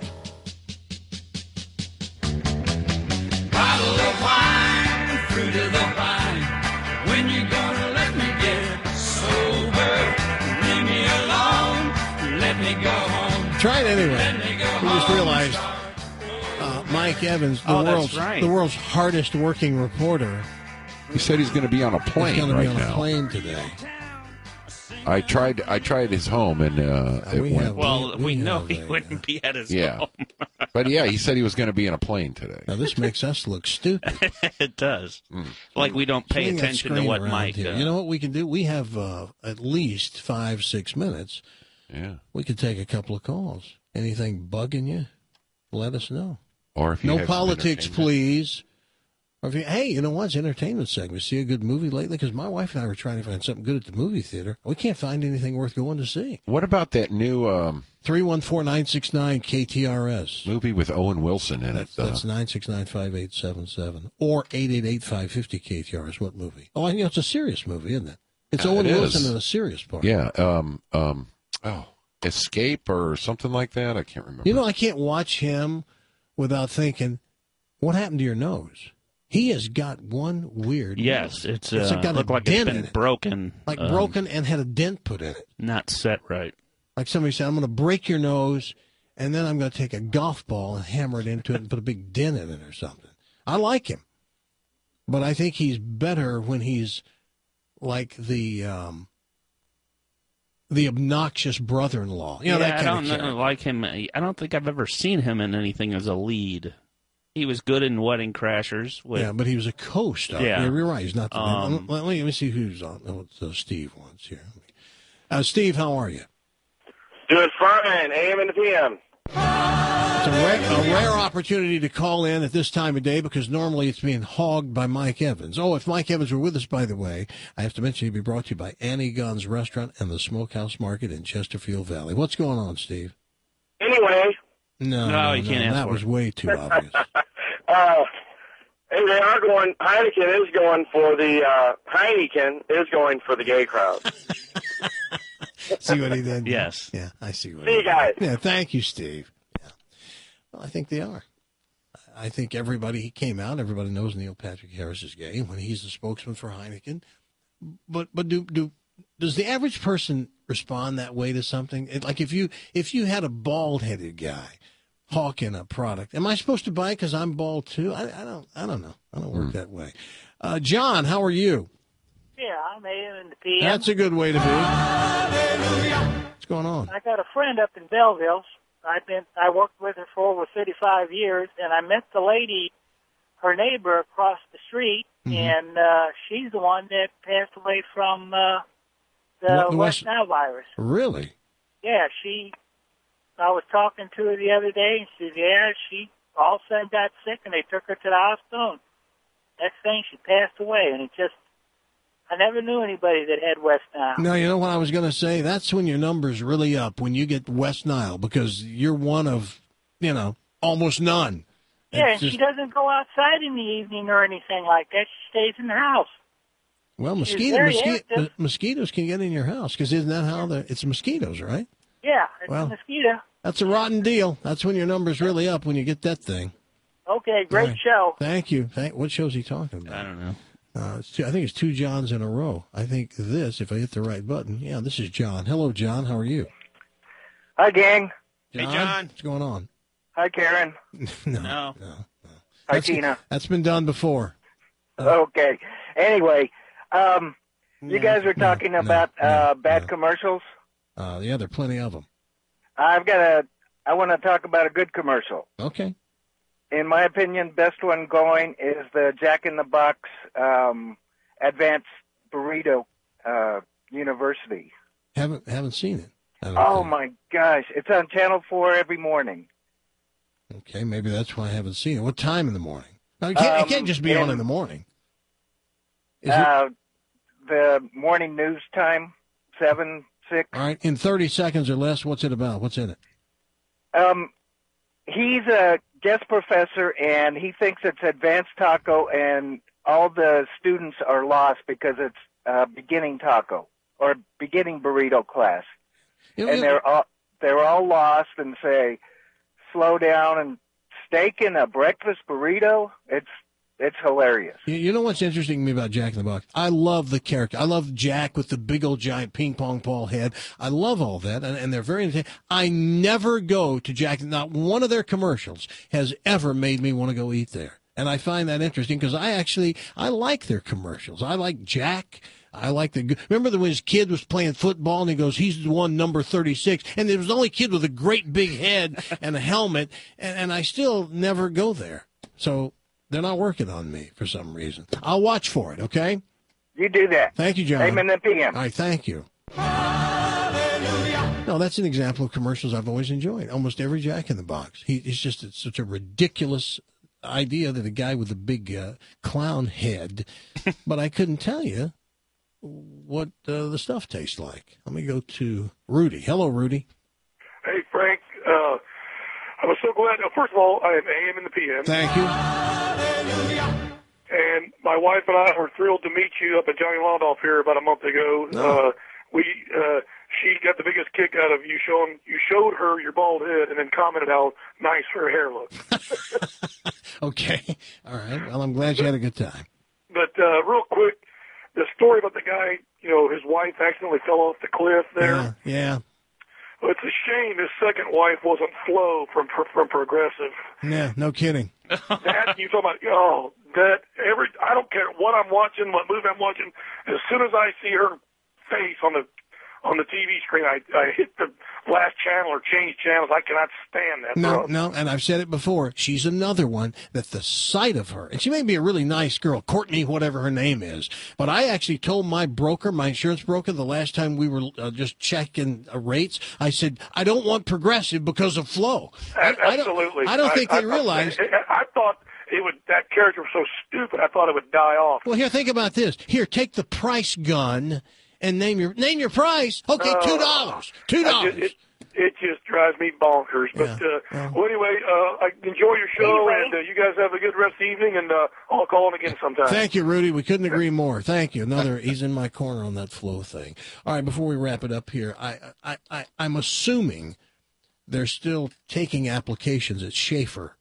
[SPEAKER 7] Bottle of wine, fruit of the vine. When you gonna let me get sober? Leave me alone, let me go home.
[SPEAKER 10] Try it anyway. We just realized uh, Mike Evans, the
[SPEAKER 11] Oh, that's
[SPEAKER 10] world's
[SPEAKER 11] right.
[SPEAKER 10] the world's hardest working reporter.
[SPEAKER 9] He said he's going to be on a plane
[SPEAKER 10] He's going to
[SPEAKER 9] right
[SPEAKER 10] be on
[SPEAKER 9] now.
[SPEAKER 10] a plane today.
[SPEAKER 9] I tried. I tried his home, and uh, it
[SPEAKER 10] we
[SPEAKER 9] went.
[SPEAKER 10] have-
[SPEAKER 11] Well, we,
[SPEAKER 10] we
[SPEAKER 11] know
[SPEAKER 10] have
[SPEAKER 11] he
[SPEAKER 10] a,
[SPEAKER 11] wouldn't be at his
[SPEAKER 9] Yeah.
[SPEAKER 11] home.
[SPEAKER 9] But yeah, he said he was going to be in a plane today.
[SPEAKER 10] Now this makes us look stupid.
[SPEAKER 11] It does.
[SPEAKER 9] Mm.
[SPEAKER 11] Like we don't pay
[SPEAKER 10] Swing that
[SPEAKER 11] attention to
[SPEAKER 10] screen
[SPEAKER 11] what
[SPEAKER 10] around
[SPEAKER 11] Mike.
[SPEAKER 10] here.
[SPEAKER 11] Uh,
[SPEAKER 10] You know what we can do? We have uh, at least five, six minutes.
[SPEAKER 9] Yeah.
[SPEAKER 10] We could take a couple of calls. Anything bugging you? Let us know.
[SPEAKER 9] Or if you
[SPEAKER 10] no
[SPEAKER 9] have some
[SPEAKER 10] politics,
[SPEAKER 9] entertainment.
[SPEAKER 10] please. Or if you, hey, you know what? It's entertainment segment. See a good movie lately? Because my wife and I were trying to find something good at the movie theater. We can't find anything worth going to see.
[SPEAKER 9] What about that new um,
[SPEAKER 10] three one four, nine six nine, K T R S.
[SPEAKER 9] movie with Owen Wilson in
[SPEAKER 10] That's,
[SPEAKER 9] it? Uh,
[SPEAKER 10] that's nine six nine, five eight seven seven. Or eight eight eight, five five zero, K T R S. What movie? Oh, you know, it's a serious movie, isn't it? It's
[SPEAKER 9] Uh,
[SPEAKER 10] Owen
[SPEAKER 9] it
[SPEAKER 10] Wilson
[SPEAKER 9] is.
[SPEAKER 10] in a serious part.
[SPEAKER 9] yeah. Um, um, oh, Escape or something like that. I can't remember.
[SPEAKER 10] You know, I can't watch him without thinking, what happened to your nose? He has got one weird
[SPEAKER 11] yes,
[SPEAKER 10] nose.
[SPEAKER 11] it's, uh,
[SPEAKER 10] it's like got
[SPEAKER 11] looked
[SPEAKER 10] a
[SPEAKER 11] like
[SPEAKER 10] dent
[SPEAKER 11] it's
[SPEAKER 10] in
[SPEAKER 11] been
[SPEAKER 10] it.
[SPEAKER 11] broken.
[SPEAKER 10] Like
[SPEAKER 11] um,
[SPEAKER 10] broken and had a dent put in it.
[SPEAKER 11] Not set right.
[SPEAKER 10] Like somebody said, I'm going to break your nose, and then I'm going to take a golf ball and hammer it into it and put a big dent in it or something. I like him. But I think he's better when he's like the um, the obnoxious brother-in-law. You know,
[SPEAKER 11] yeah,
[SPEAKER 10] that
[SPEAKER 11] I
[SPEAKER 10] kind
[SPEAKER 11] don't
[SPEAKER 10] of
[SPEAKER 11] know,
[SPEAKER 10] character.
[SPEAKER 11] like him. I don't think I've ever seen him in anything as a lead. He was good in Wedding Crashers. With,
[SPEAKER 10] Yeah, but he was a co-star.
[SPEAKER 11] Yeah.
[SPEAKER 10] Yeah, you're right. He's not the
[SPEAKER 11] Um,
[SPEAKER 10] let, let me see who's on. Oh, it's, uh, Steve wants here. Uh, Steve, how are you?
[SPEAKER 1] Doing fine, A M and the P M.
[SPEAKER 10] It's a rare, a rare opportunity to call in at this time of day because normally it's being hogged by Mike Evans. Oh, if Mike Evans were with us, by the way, I have to mention he'd be brought to you by Annie Gunn's Restaurant and the Smokehouse Market in Chesterfield Valley. What's going on, Steve?
[SPEAKER 1] Anyway,
[SPEAKER 10] No,
[SPEAKER 11] No,
[SPEAKER 10] no,
[SPEAKER 11] you can't
[SPEAKER 10] no,
[SPEAKER 11] ask
[SPEAKER 10] that
[SPEAKER 11] for
[SPEAKER 10] was
[SPEAKER 11] it.
[SPEAKER 10] way too obvious.
[SPEAKER 1] uh, and they are going, Heineken is going for the, uh, Heineken is going for the gay crowd.
[SPEAKER 10] See what he did?
[SPEAKER 11] Yes.
[SPEAKER 10] Yeah, I see what
[SPEAKER 1] See
[SPEAKER 10] he
[SPEAKER 1] you guys.
[SPEAKER 10] did. Yeah, thank you, Steve. Yeah. Well, I think they are. I think everybody, he came out, everybody knows Neil Patrick Harris is gay when he's the spokesman for Heineken. But but do do does the average person respond that way to something? It, like if you if you had a bald-headed guy hawking a product, am I supposed to buy it because I'm bald too? I, I don't I don't know. I don't work that way. Uh, John, how are you?
[SPEAKER 2] Yeah, I'm A M and the P M.
[SPEAKER 10] That's a good way to be. What's going on?
[SPEAKER 2] I got a friend up in Belleville. I've been I worked with her for over thirty-five years, and I met the lady, her neighbor across the street,
[SPEAKER 10] Mm-hmm.
[SPEAKER 2] and uh, she's the one that passed away from uh, the
[SPEAKER 10] What- the
[SPEAKER 2] West
[SPEAKER 10] West-
[SPEAKER 2] Nile virus.
[SPEAKER 10] Really?
[SPEAKER 2] Yeah, she. I was talking to her the other day, and she said, "Yeah, she all of a sudden got sick, and they took her to the hospital. Next thing, she passed away, and it just." I never knew anybody that had West Nile.
[SPEAKER 10] No, you know what I was going to say? That's when your number's really up, when you get West Nile, because you're one of, you know, almost none.
[SPEAKER 2] Yeah,
[SPEAKER 10] It's
[SPEAKER 2] and
[SPEAKER 10] just-
[SPEAKER 2] she doesn't go outside in the evening or anything like that. She stays in her house.
[SPEAKER 10] well,
[SPEAKER 2] she's
[SPEAKER 10] mosquito,
[SPEAKER 2] very
[SPEAKER 10] mosquito,
[SPEAKER 2] active.
[SPEAKER 10] mosquitoes can get in your house, because isn't that how the, it's mosquitoes, right?
[SPEAKER 2] Yeah, it's
[SPEAKER 10] Well-
[SPEAKER 2] a mosquito.
[SPEAKER 10] That's a rotten deal. That's when your number's really up, when you get that thing.
[SPEAKER 2] Okay, great
[SPEAKER 10] All right.
[SPEAKER 2] show.
[SPEAKER 10] Thank you. Thank, what show's he talking about?
[SPEAKER 11] I don't know.
[SPEAKER 10] Uh, it's two, I think it's two Johns in a row. I think this, if I hit the right button, yeah, this is John. Hello, John. How are you?
[SPEAKER 1] Hi, gang.
[SPEAKER 10] John? Hey, John. What's going on?
[SPEAKER 1] Hi, Karen.
[SPEAKER 10] no,
[SPEAKER 11] no,
[SPEAKER 10] no.
[SPEAKER 1] Hi,
[SPEAKER 10] That's,
[SPEAKER 1] Tina.
[SPEAKER 10] that's been done before.
[SPEAKER 1] Okay. Anyway, um, you guys were talking about uh, bad commercials.
[SPEAKER 10] Uh, yeah, there are plenty of them.
[SPEAKER 1] I've got a. I want to talk about a good commercial.
[SPEAKER 10] Okay.
[SPEAKER 1] In my opinion, best one going is the Jack in the Box um, Advanced Burrito uh, University.
[SPEAKER 10] Haven't haven't seen it. I don't
[SPEAKER 1] Oh
[SPEAKER 10] think.
[SPEAKER 1] my gosh, it's on Channel Four every morning.
[SPEAKER 10] Okay, maybe that's why I haven't seen it. What time in the morning? No, it can't, it can't
[SPEAKER 1] Um,
[SPEAKER 10] just be
[SPEAKER 1] in-
[SPEAKER 10] on in the morning. Is it-
[SPEAKER 1] Uh, the morning news time, seven, six.
[SPEAKER 10] all right, in thirty seconds or less, what's it about? What's in it?
[SPEAKER 1] Um, he's a guest professor, and he thinks it's advanced taco, and all the students are lost because it's uh, beginning taco or beginning burrito class,
[SPEAKER 10] You know,
[SPEAKER 1] and
[SPEAKER 10] you know-
[SPEAKER 1] they're all they're all lost and say, "Slow down!" and steak in a breakfast burrito. It's it's hilarious.
[SPEAKER 10] You, you know what's interesting to me about Jack in the Box? I love the character. I love Jack with the big old giant ping pong ball head. I love all that, and, and they're very entertaining. I never go to Jack. Not one of their commercials has ever made me want to go eat there. And I find that interesting because I actually, I like their commercials. I like Jack. I like the. Remember the, when his kid was playing football and he goes, he's the one number thirty-six, and there was the only kid with a great big head and a helmet, and, and I still never go there. So they're not working on me for some reason. I'll watch for it. Okay.
[SPEAKER 1] You do that.
[SPEAKER 10] Thank you, John.
[SPEAKER 1] Amen and P M.
[SPEAKER 10] All right, thank you. No, that's an example of commercials I've always enjoyed. Almost every Jack in the Box. He, he's just it's such a ridiculous idea that a guy with a big uh, clown head, but I couldn't tell you what uh, the stuff tastes like. Let me go to Rudy. Hello, Rudy.
[SPEAKER 4] Hey, Frank. Uh, I was so glad. Uh, first of all, I am A M in the P M.
[SPEAKER 10] Thank you.
[SPEAKER 4] And my wife and I were thrilled to meet you up at Johnny Londoff here about a month ago.
[SPEAKER 10] Oh.
[SPEAKER 4] Uh, we uh, she got the biggest kick out of you showing you showed her your bald head and then commented how nice her hair looked.
[SPEAKER 10] Okay. All right. Well, I'm glad you had a good time.
[SPEAKER 4] But uh, real quick, the story about the guy, you know, his wife accidentally fell off the cliff there.
[SPEAKER 10] Yeah. yeah.
[SPEAKER 4] Well, it's a shame his second wife wasn't Flo from from Progressive.
[SPEAKER 10] Yeah. No kidding.
[SPEAKER 4] That you talking about? Oh, that every I don't care what I'm watching, what movie I'm watching. As soon as I see her face on the on the T V screen, I, I hit the last channel or change channels. I cannot stand that.
[SPEAKER 10] No,
[SPEAKER 4] bro.
[SPEAKER 10] no, and I've said it before. She's another one that the sight of her, and she may be a really nice girl, Courtney, whatever her name is, but I actually told my broker, my insurance broker, the last time we were uh, just checking uh, rates, I said, I don't want Progressive because of Flo. I, I
[SPEAKER 4] Absolutely.
[SPEAKER 10] don't, I don't think
[SPEAKER 4] I,
[SPEAKER 10] they
[SPEAKER 4] I,
[SPEAKER 10] realize.
[SPEAKER 4] I, I thought it would. That character was so stupid. I thought it would die off.
[SPEAKER 10] Well, here, think about this. Here, take the price gun and name your name your price. Okay,
[SPEAKER 4] Uh,
[SPEAKER 10] two dollars. Two dollars.
[SPEAKER 4] It, it, it just drives me bonkers. But uh, well, anyway, uh, I enjoy your show, and uh, you guys have a good rest of the evening, and uh, I'll call in again sometime.
[SPEAKER 10] Thank you, Rudy. We couldn't agree more. Thank you. Another, he's in my corner on that Flo thing. All right, before we wrap it up here, I, I, I, I'm assuming they're still taking applications at Schaefer.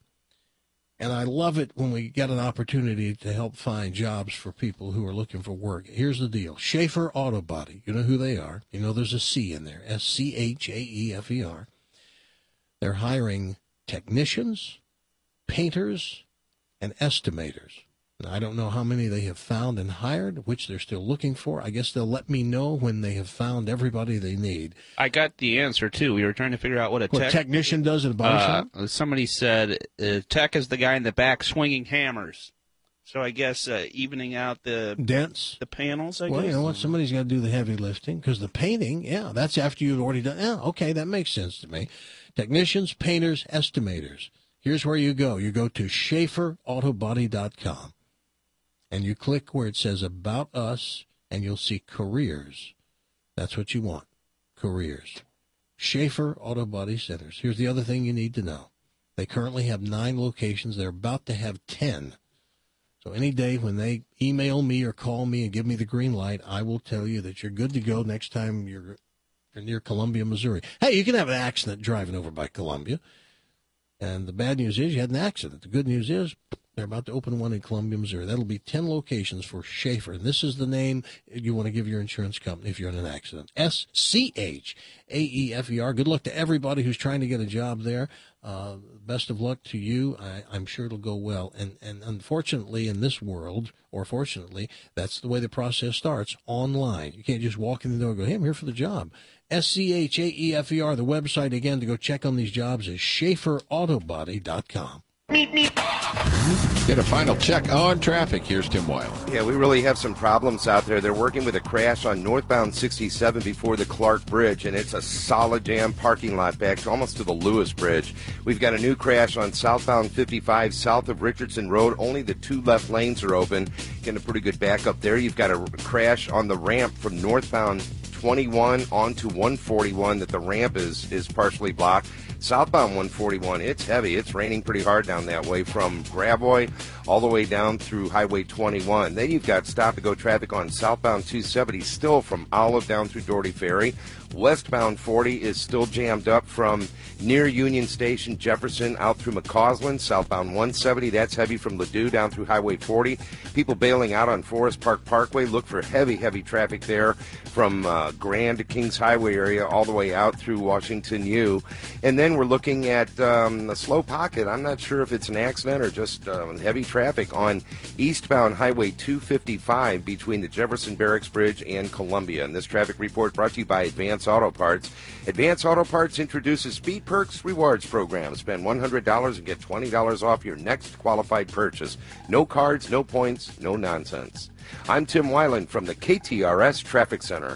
[SPEAKER 10] And I love it when we get an opportunity to help find jobs for people who are looking for work. Here's the deal. Schaefer Auto Body. You know who they are. You know there's a C in there. S C H A E F E R. They're hiring technicians, painters, and estimators. Now, I don't know how many they have found and hired, which they're still looking for. I guess they'll let me know when they have found everybody they need.
[SPEAKER 11] I got the answer, too. We were trying to figure out what a
[SPEAKER 10] What
[SPEAKER 11] tech,
[SPEAKER 10] technician does at a body
[SPEAKER 11] uh,
[SPEAKER 10] shop?
[SPEAKER 11] Somebody said uh, tech is the guy in the back swinging hammers. So I guess uh, evening out the
[SPEAKER 10] Dents?
[SPEAKER 11] the panels, I
[SPEAKER 10] Well,
[SPEAKER 11] guess.
[SPEAKER 10] you know what? Somebody's got to do the heavy lifting because the painting, yeah, that's after you've already done. Yeah, okay, that makes sense to me. Technicians, painters, estimators. Here's where you go. You go to Schaefer Auto Body dot com. And you click where it says About Us, and you'll see Careers. That's what you want, careers. Schaefer Auto Body Centers. Here's the other thing you need to know. They currently have nine locations. They're about to have ten. So any day when they email me or call me and give me the green light, I will tell you that you're good to go next time you're, you're near Columbia, Missouri. Hey, you can have an accident driving over by Columbia. And the bad news is you had an accident. The good news is they're about to open one in Columbia, Missouri. That'll be ten locations for Schaefer. And this is the name you want to give your insurance company if you're in an accident. S C H A E F E R. Good luck to everybody who's trying to get a job there. Uh, best of luck to you. I, I'm sure it'll go well. And, and unfortunately, in this world, or fortunately, that's the way the process starts, online. You can't just walk in the door and go, hey, I'm here for the job. S C H A E F E R. The website, again, to go check on these jobs is Schaefer Auto Body dot com.
[SPEAKER 9] Get a final check on traffic. Here's Tim Weil.
[SPEAKER 13] Yeah, we really have some problems out there. They're working with a crash on northbound sixty-seven before the Clark Bridge, and it's a solid jam parking lot back to almost to the Lewis Bridge. We've got a new crash on southbound fifty-five south of Richardson Road. Only the two left lanes are open. Getting a pretty good backup there. You've got a crash on the ramp from northbound twenty-one onto one forty-one that the ramp is, is partially blocked. Southbound one forty-one, it's heavy. It's raining pretty hard down that way from Gravois all the way down through Highway twenty-one. Then you've got stop-and-go traffic on southbound two seventy still from Olive down through Doherty Ferry. Westbound forty is still jammed up from near Union Station, Jefferson, out through McCausland. Southbound one seventy, that's heavy from Ladue down through Highway forty. People bailing out on Forest Park Parkway. Look for heavy, heavy traffic there from uh, Grand Kings Highway area all the way out through Washington U. And then we're looking at um, a slow pocket. I'm not sure if it's an accident or just uh, heavy traffic on eastbound Highway two fifty-five between the Jefferson Barracks Bridge and Columbia. And this traffic report brought to you by Advance Auto Parts. Advance Auto Parts introduces Speed Perks Rewards program. Spend one hundred dollars and get twenty dollars off your next qualified purchase. No cards, no points, no nonsense. I'm Tim Weiland from the K T R S Traffic Center.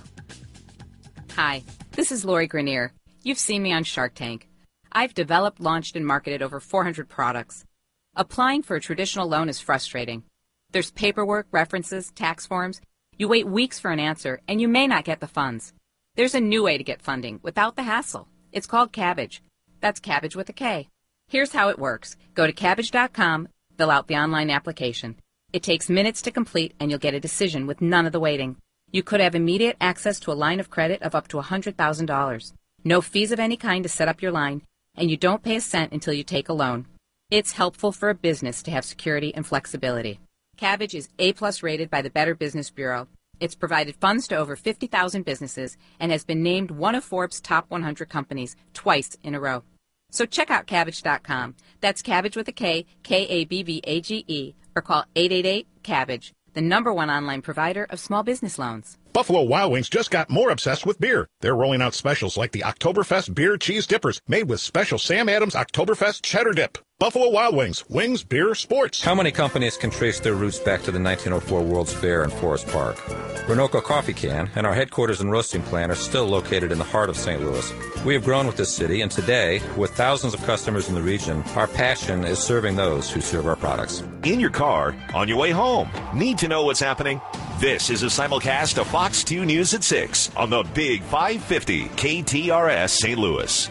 [SPEAKER 6] Hi, this is Lori Grenier. You've seen me on Shark Tank. I've developed, launched, and marketed over four hundred products. Applying for a traditional loan is frustrating. There's paperwork, references, tax forms. You wait weeks for an answer, and you may not get the funds. There's a new way to get funding without the hassle. It's called Kabbage. That's Kabbage with a K. Here's how it works. Go to Kabbage dot com, fill out the online application. It takes minutes to complete, and you'll get a decision with none of the waiting. You could have immediate access to a line of credit of up to one hundred thousand dollars. No fees of any kind to set up your line, and you don't pay a cent until you take a loan. It's helpful for a business to have security and flexibility. Kabbage is A-plus rated by the Better Business Bureau. It's provided funds to over fifty thousand businesses and has been named one of Forbes' top one hundred companies twice in a row. So check out Kabbage dot com. That's Kabbage with a K, K A B B A G E, or call eight eight eight, Kabbage, the number one online provider of small business loans.
[SPEAKER 8] Buffalo Wild Wings just got more obsessed with beer. They're rolling out specials like the Oktoberfest Beer Cheese Dippers, made with special Sam Adams Oktoberfest Cheddar Dip. Buffalo Wild Wings. Wings, beer, sports.
[SPEAKER 12] How many companies can trace their roots back to the nineteen oh four World's Fair in Forest Park? Renoco Coffee Can and our headquarters and roasting plant are still located in the heart of Saint Louis. We have grown with this city, and today, with thousands of customers in the region, our passion is serving those who serve our products.
[SPEAKER 3] In your car, on your way home. Need to know what's happening? This is a simulcast of Fox two News at six on the Big five fifty K T R S Saint Louis.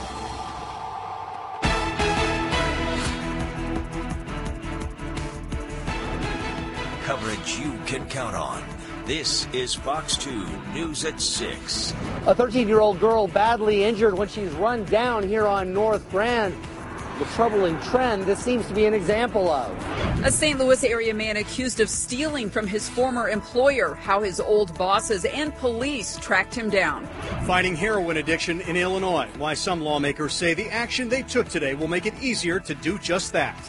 [SPEAKER 14] Coverage you can count on. This is Fox two News at six.
[SPEAKER 25] A thirteen-year-old girl badly injured when she's run down here on North Grand. The troubling trend this seems to be an example of.
[SPEAKER 26] A Saint Louis area man accused of stealing from his former employer, how his old bosses and police tracked him down.
[SPEAKER 27] Fighting heroin addiction in Illinois. Why some lawmakers say the action they took today will make it easier to do just that.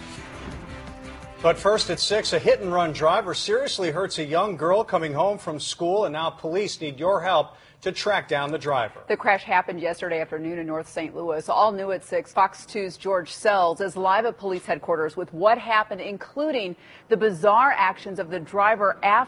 [SPEAKER 24] But first at six, a hit-and-run driver seriously hurts a young girl coming home from school, and now police need your help to track down the driver.
[SPEAKER 28] The crash happened yesterday afternoon in North Saint Louis. All new at six, Fox two's George Sells is live at police headquarters with what happened, including the bizarre actions of the driver after